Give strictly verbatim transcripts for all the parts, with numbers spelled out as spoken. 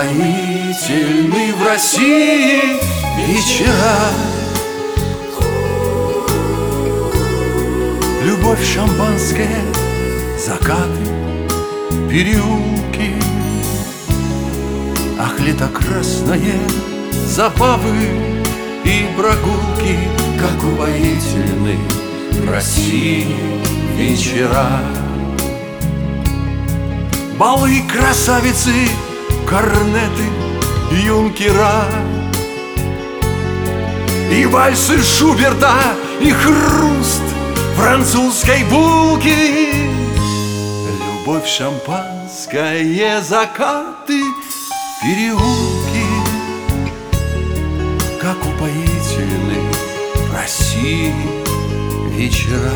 упоительны в России вечера. Любовь, шампанское, закаты, переулки, ах, лето красное, забавы и прогулки, как упоительны в России вечера. Балы, красавицы, корнеты, юнкера, и вальсы Шуберта, и хруст французской булки. Любовь, шампанское, закаты, переулки, как упоительны в России вечера.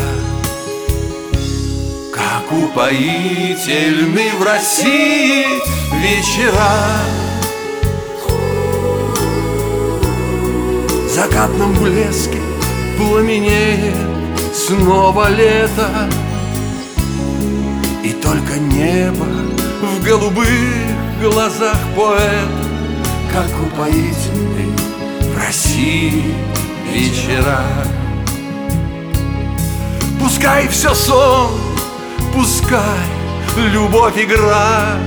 Как упоительны в России вечера. В закатном блеске пламенеет снова лето, и только небо в голубых глазах поэта. Как упоительны в России вечера. Пускай все сон, пускай любовь игра.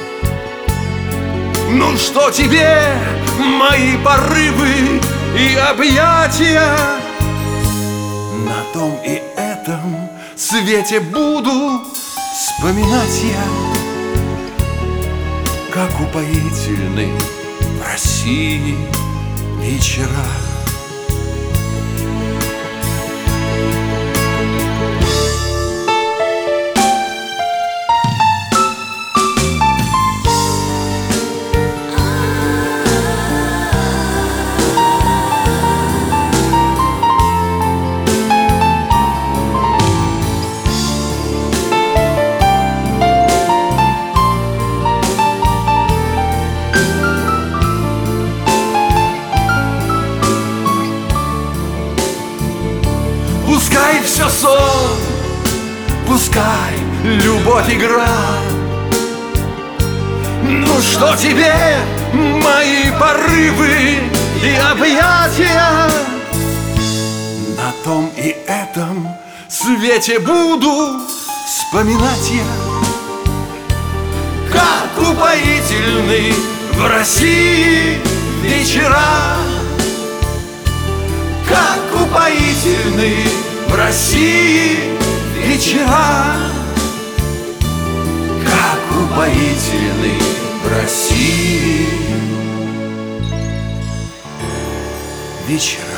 Ну что тебе мои порывы и объятия? На том и этом свете буду вспоминать я, как упоительны в России вечера. Пускай все сон, пускай любовь игра. Ну что тебе мои порывы и объятия? На том и этом свете буду вспоминать я, как упоительны в России вечера. Как упоительны в России вечера. Как упоительны в России вечера.